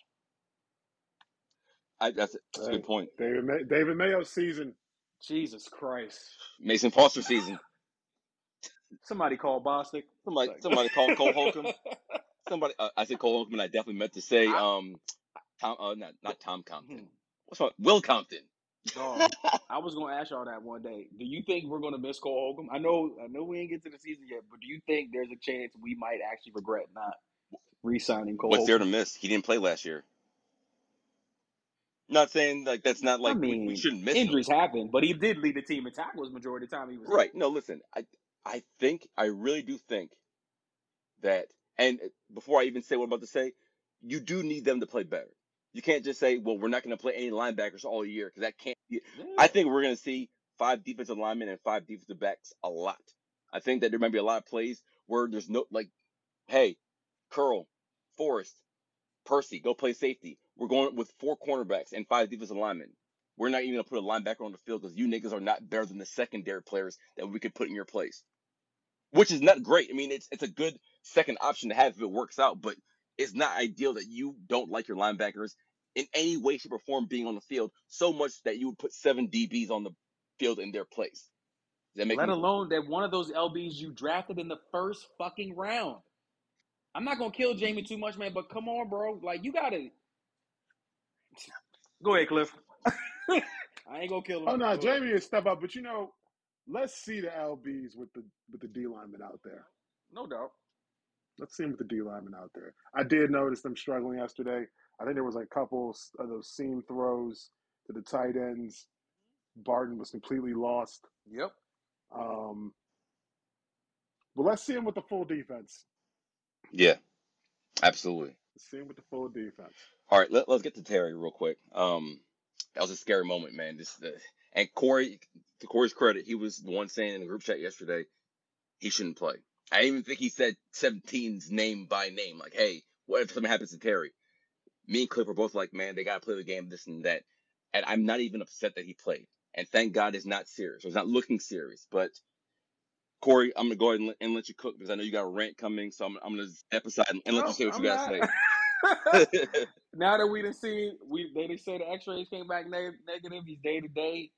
I, that's, that's a Hey, good point. David May- David Mayo's season. Jesus Christ. Mason Foster season. Somebody call Bostic. Somebody, Like- somebody called Cole Holcomb. Somebody, uh, I said Cole Holcomb, and I definitely meant to say, I- um, Tom, uh, not not Tom Compton. Hmm. What's wrong? Will Compton. Dog, I was going to ask y'all that one day. Do you think we're going to miss Cole Holcomb? I know, I know we ain't get to the season yet, but do you think there's a chance we might actually regret not re-signing Cole What's there Holcomb? to miss? He didn't play last year. Not saying like that's not like I mean, we, we shouldn't miss injuries him. happen, but he did lead the team in tackles majority of the time he was Right. No, listen. I I think I really do think that, and before I even say what I'm about to say, you do need them to play better. You can't just say, well, we're not going to play any linebackers all year because that can't be. Yeah. I think we're going to see five defensive linemen and five defensive backs a lot. I think that there might be a lot of plays where there's no, like, hey, Curl, Forrest, Percy, go play safety. We're going with four cornerbacks and five defensive linemen. We're not even going to put a linebacker on the field because you niggas are not better than the secondary players that we could put in your place. Which is not great. I mean, it's it's a good second option to have if it works out, but it's not ideal that you don't like your linebackers in any way, shape, or form being on the field so much that you would put seven D Bs on the field in their place. Does that make Let any- alone that one of those L Bs you drafted in the first fucking round. I'm not gonna kill Jamie too much, man, but come on, bro. Like you gotta go ahead, Cliff. I ain't gonna kill him. Oh no, Go Jamie is step up, but you know, let's see the L Bs with the with the D linemen out there. ahead. No doubt. Let's see them with the D linemen out there. I did notice them struggling yesterday. I think there was like a couple of those seam throws to the tight ends. Barton was completely lost. Yep. Um, but let's see him with the full defense. Yeah, absolutely. Let's see him with the full defense. All right, let, let's get to Terry real quick. Um, that was a scary moment, man. This the and Corey, to Corey's credit, he was the one saying in the group chat yesterday he shouldn't play. I even think he said seventeen's name by name. Like, hey, what if something happens to Terry? Me and Cliff were both like, man, they gotta play the game, this and that. And I'm not even upset that he played. And thank God it's not serious. Or it's not looking serious. But Corey, I'm gonna go ahead and let, and let you cook because I know you got a rant coming. So I'm, I'm gonna step aside and, and let No, you say what I'm you gotta not. say. Now that we done seen, we they didn't say the X-rays came back neg- negative. He's day to day.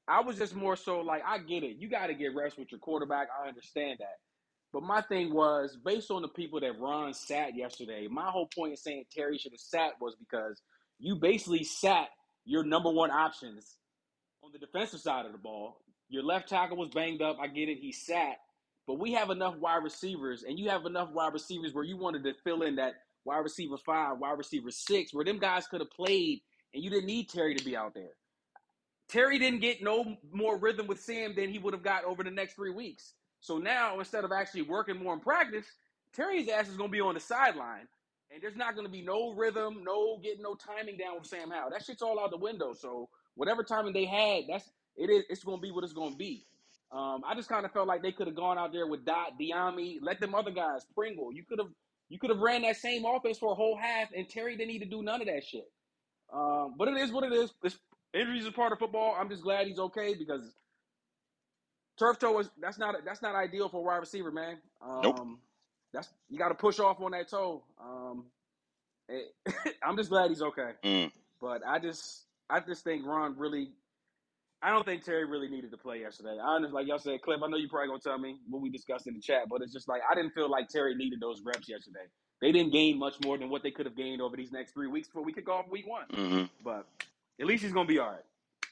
I was just more so like, I get it. You got to get reps with your quarterback. I understand that. But my thing was, based on the people that Ron sat yesterday, my whole point in saying Terry should have sat was because you basically sat your number one options on the defensive side of the ball. Your left tackle was banged up. I get it. He sat. But we have enough wide receivers, and you have enough wide receivers where you wanted to fill in that wide receiver five, wide receiver six, where them guys could have played, and you didn't need Terry to be out there. Terry didn't get no more rhythm with Sam than he would have got over the next three weeks. So now, instead of actually working more in practice, Terry's ass is going to be on the sideline, and there's not going to be no rhythm, no getting no timing down with Sam Howell. That shit's all out the window. So whatever timing they had, that's it is. It's going to be what it's going to be. Um, I just kind of felt like they could have gone out there with Dot, Diami, let them other guys, Pringle. You could have you could have ran that same offense for a whole half, and Terry didn't need to do none of that shit. Um, but it is what it is. It's, injuries is part of football. I'm just glad he's okay because turf toe is that's not that's not ideal for a wide receiver, man. Um, Nope. That's you got to push off on that toe. Um, it, I'm just glad he's okay. Mm. But I just I just think Ron really. I don't think Terry really needed to play yesterday. I honestly, like y'all said, Cliff, I know you probably gonna tell me what we discussed in the chat, but it's just like I didn't feel like Terry needed those reps yesterday. They didn't gain much more than what they could have gained over these next three weeks before we kick off week one. Mm-hmm. But at least he's gonna be all right.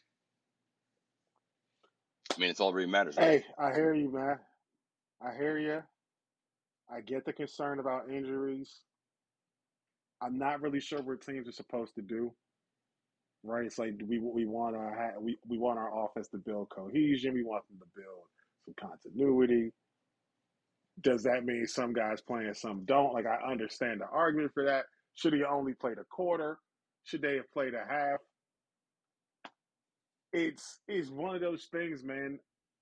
I mean, it's all that really matters, right? Hey, I hear you, man. I hear you. I get the concern about injuries. I'm not really sure what teams are supposed to do. Right? It's like we we want our we we want our offense to build cohesion. We want them to build some continuity. Does that mean some guys playing, some don't? Like I understand the argument for that. Should he only played a quarter? Should they have played a half? It's it's one of those things, man.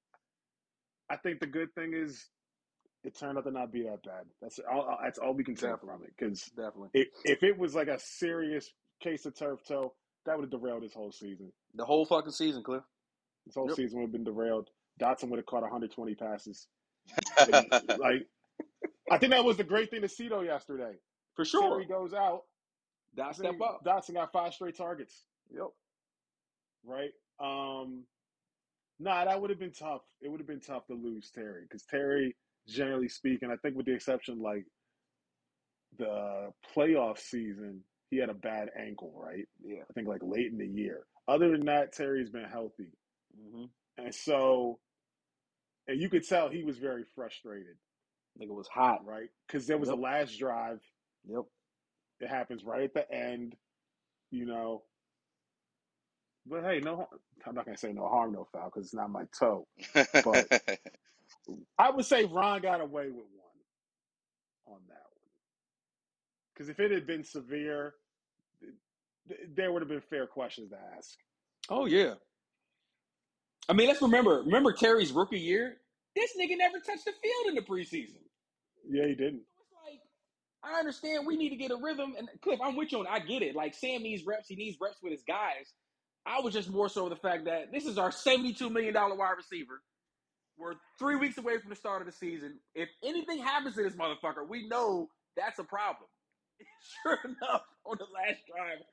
I think the good thing is it turned out to not be that bad. That's all. That's all we can take Definitely. from it. Because Definitely. if if it was like a serious case of turf toe, that would have derailed this whole season. The whole fucking season, Cliff. This whole Yep. season would have been derailed. Dotson would have caught one hundred twenty passes. Like, I think that was the great thing to see though yesterday. For sure. Terry goes out. Dot step up. Dotson got five straight targets. Yep. Right. Um. Nah, that would have been tough. It would have been tough to lose Terry because Terry, generally speaking, I think with the exception like the playoff season, he had a bad ankle, right? Yeah. I think like late in the year. Other than that, Terry's been healthy. Mm-hmm. And so, and you could tell he was very frustrated. I think it was hot. Right? Because there was Yep. a last drive. Yep. It happens right at the end, you know. But hey, no, I'm not going to say no harm, no foul because it's not my toe. But I would say Ron got away with one on that one. Because if it had been severe, there would have been fair questions to ask. Oh, yeah. I mean, let's remember, remember Terry's rookie year? This nigga never touched the field in the preseason. Yeah, he didn't. So it's like, I understand we need to get a rhythm. And Cliff, I'm with you on I get it. Like, Sam needs reps. He needs reps with his guys. I was just more so the fact that this is our seventy-two million dollars wide receiver. We're three weeks away from the start of the season. If anything happens to this motherfucker, we know that's a problem. Sure enough, on the last drive,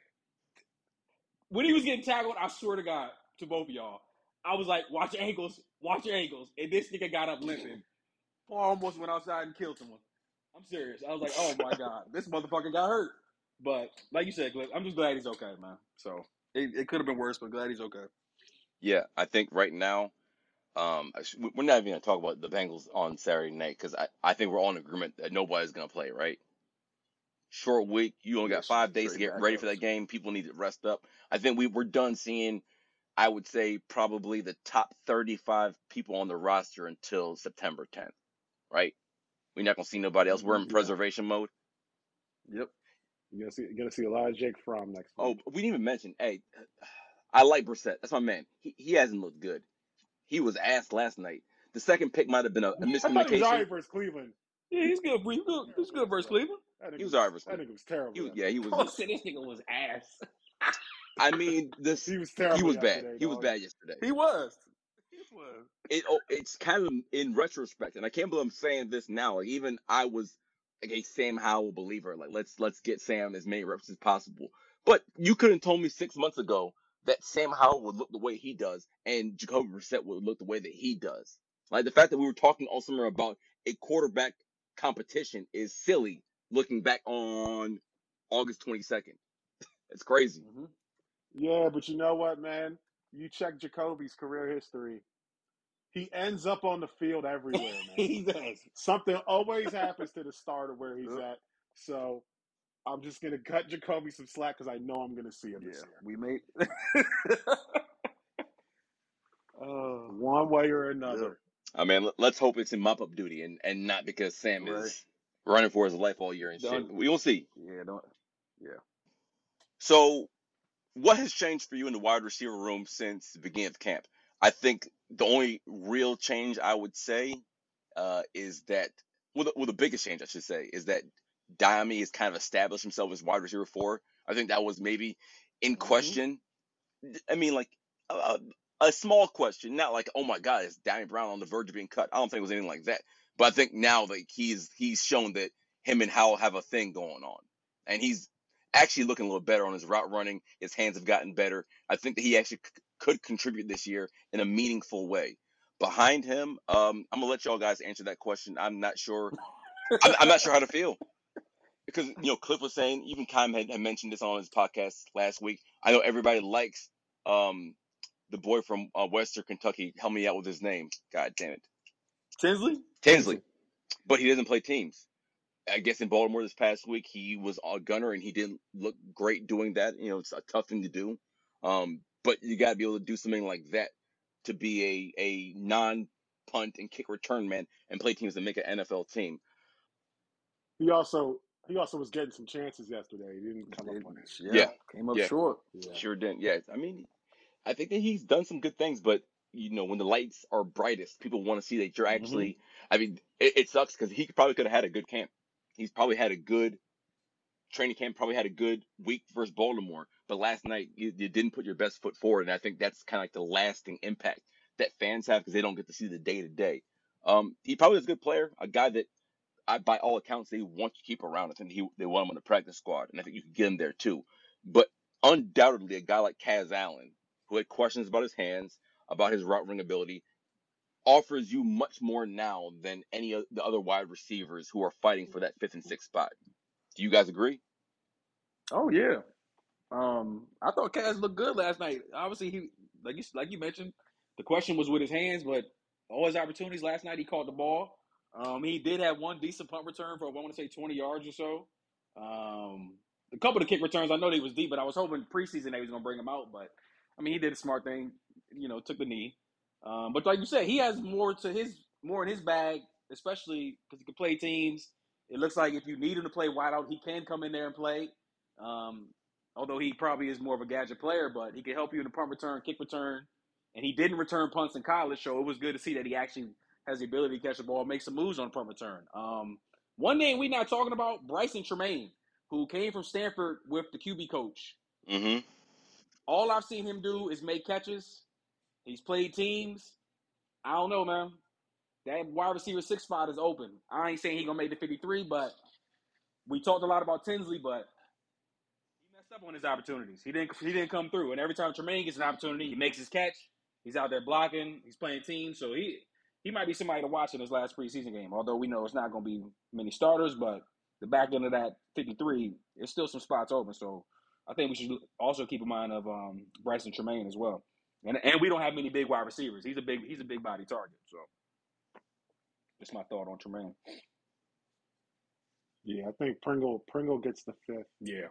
when he was getting tackled, I swear to God, to both of y'all, I was like, watch your ankles, watch your ankles. And this nigga got up limping. Paul almost went outside and killed someone. I'm serious. I was like, oh my God, this motherfucker got hurt. But like you said, Cliff, I'm just glad he's okay, man. So it, it could have been worse, but glad he's okay. Yeah, I think right now, um, we're not even going to talk about the Bengals on Saturday night because I, I think we're all in agreement that nobody's going to play, right? Short week. You only got five days to get ready for that game. People need to rest up. I think we, we're done seeing, I would say, probably the top thirty-five people on the roster until September tenth, right? We're not going to see nobody else. We're in Yeah. preservation mode. Yep. You're going to see, you're gonna see a lot of Jake Fromm next week. Oh, we didn't even mention, hey, I like Brissett. That's my man. He he hasn't looked good. He was ass last night. The second pick might have been a, a miscommunication. I thought he was all right versus Cleveland. Yeah, he's good. He's good. He's good versus Cleveland. He was all right versus Cleveland. I think it was terrible. He was, yeah, he was. Oh, said this nigga was ass. I mean, this. He was terrible. He was bad. Dog. He was bad yesterday. He was. He was. It, oh, it's kind of in retrospect, and I can't believe I'm saying this now. Like even I was like a Sam Howell believer. Like let's let's get Sam as many reps as possible. But you couldn't told me six months ago that Sam Howell would look the way he does and Jacoby Brissett would look the way that he does. Like the fact that we were talking all summer about a quarterback competition is silly looking back on August twenty-second. It's crazy. Mm-hmm. Yeah, but you know what, man? You check Jacoby's career history. He ends up on the field everywhere, man. He does. Something always happens to the starter where he's Yep. at. So I'm just going to cut Jacoby some slack because I know I'm going to see him Yeah, this year. we made. Oh, One way or another. I mean, let- let's hope it's in mop-up duty and, and not because Sam right. is running for his life all year and shit. Don't. We will see. Yeah, don't. Yeah. So, what has changed for you in the wide receiver room since the beginning of camp? I think the only real change I would say uh, is that, well the, well, the biggest change I should say is that Diami has kind of established himself as wide receiver four. I think that was maybe in Mm-hmm. question. I mean, like a, a small question, not like, oh my God, is Diami Brown on the verge of being cut? I don't think it was anything like that. But I think now like he's he's shown that him and Howell have a thing going on, and he's actually looking a little better on his route running. His hands have gotten better. I think that he actually c- could contribute this year in a meaningful way. Behind him, um, I'm gonna let y'all guys answer that question. I'm not sure. I'm, I'm not sure how to feel because you know Cliff was saying, even Kyle had, had mentioned this on his podcast last week. I know everybody likes um the boy from uh, Western Kentucky. Help me out with his name. God damn it, Tinsley. Tinsley. But he doesn't play teams. I guess in Baltimore this past week he was a gunner and he didn't look great doing that. You know, it's a tough thing to do. Um, but you got to be able to do something like that to be a a non punt and kick return man and play teams that make an N F L team. He also he also was getting some chances yesterday. He didn't come up It- on it. yeah, Yeah, came up yeah, short. Yeah. sure didn't. Yeah, I mean, I think that he's done some good things, but you know, when the lights are brightest, people want to see that you're Mm-hmm. actually. I mean, it, it sucks because he probably could have had a good camp. He's probably had a good training camp, probably had a good week versus Baltimore, but last night you, you didn't put your best foot forward, and I think that's kind of like the lasting impact that fans have because they don't get to see the day to day. Um, he probably is a good player, a guy that I, by all accounts, they want to keep around. I think he they want him on the practice squad, and I think you can get him there too. But undoubtedly, a guy like Kaz Allen, who had questions about his hands, about his route running ability, offers you much more now than any of the other wide receivers who are fighting for that fifth and sixth spot. Do you guys agree? Oh yeah. Um, I thought Kaz looked good last night. Obviously, he like you like you mentioned, the question was with his hands, but all his opportunities last night, he caught the ball. Um, he did have one decent punt return for I want to say twenty yards or so. Um, a couple of the kick returns, I know they was deep, but I was hoping preseason they was gonna bring him out. But I mean, he did a smart thing, you know, took the knee. Um, but like you said, he has more to his more in his bag, especially because he can play teams. It looks like if you need him to play wide out, he can come in there and play. Um, although he probably is more of a gadget player, but he can help you in the punt return, kick return. And he didn't return punts in college, so it was good to see that he actually has the ability to catch the ball, make some moves on punt return. Um, one name we're not talking about, Bryson Tremaine, who came from Stanford with the Q B coach. Mm-hmm. All I've seen him do is make catches. He's played teams. I don't know, man. That wide receiver six spot is open. I ain't saying he's going to make the fifty-three, but we talked a lot about Tinsley, but he messed up on his opportunities. He didn't. He didn't come through. And every time Tremaine gets an opportunity, he makes his catch. He's out there blocking. He's playing teams. So he he might be somebody to watch in his last preseason game. Although we know it's not going to be many starters, but the back end of that fifty-three, there's still some spots open. So I think we should also keep in mind of um, Bryson Tremaine as well. And and we don't have many big wide receivers. He's a big he's a big body target. So that's my thought on Tremaine. Yeah, I think Pringle Pringle gets the fifth. Yeah,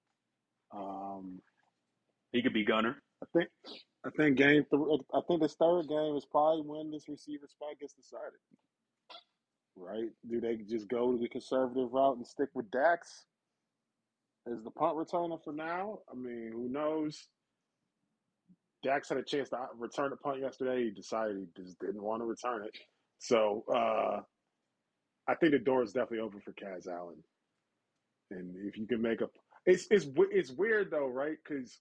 Um, he could be gunner. I think I think game th- I think this third game is probably when this receiver spot gets decided. Right? Do they just go to the conservative route and stick with Dax as the punt returner for now? I mean, who knows? Dax had a chance to return the punt yesterday. He decided he just didn't want to return it. So uh, I think the door is definitely open for Kaz Allen. And if you can make a, it's it's it's weird though, right? Because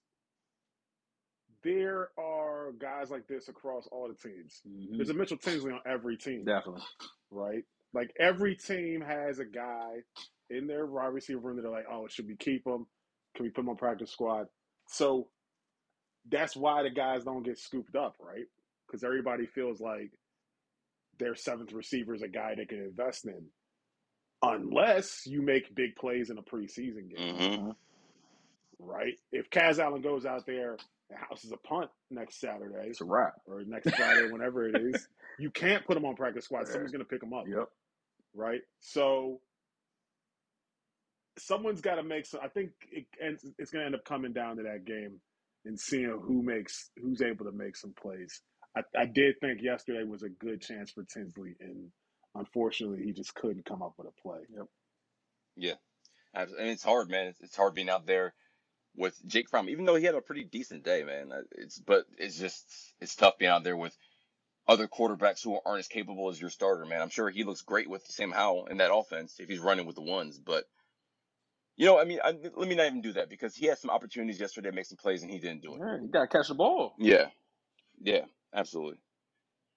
there are guys like this across all the teams. Mm-hmm. There's a Mitchell Tinsley on every team, Definitely. right? Like every team has a guy in their wide receiver room that are like, oh, should we keep him? Can we put him on practice squad? So that's why the guys don't get scooped up, right? Because everybody feels like their seventh receiver is a guy they can invest in, unless you make big plays in a preseason game, Mm-hmm. right? If Kaz Allen goes out there and houses a punt next Saturday It's a wrap. or next Friday, whenever it is, you can't put him on practice squad. Yeah. Someone's going to pick him up, Yep. right? So someone's got to make some. I think it, it's going to end up coming down to that game and seeing who makes who's able to make some plays. I, I did think yesterday was a good chance for Tinsley, and unfortunately, he just couldn't come up with a play. Yep. Yeah, and it's hard, man. It's, it's hard being out there with Jake Fromm, even though he had a pretty decent day, man. It's but it's just it's tough being out there with other quarterbacks who aren't as capable as your starter, man. I'm sure he looks great with Sam Howell in that offense if he's running with the ones, but you know, I mean, I, let me not even do that because he had some opportunities yesterday to make some plays and he didn't do it. Yeah, you gotta catch the ball. Yeah, yeah, absolutely.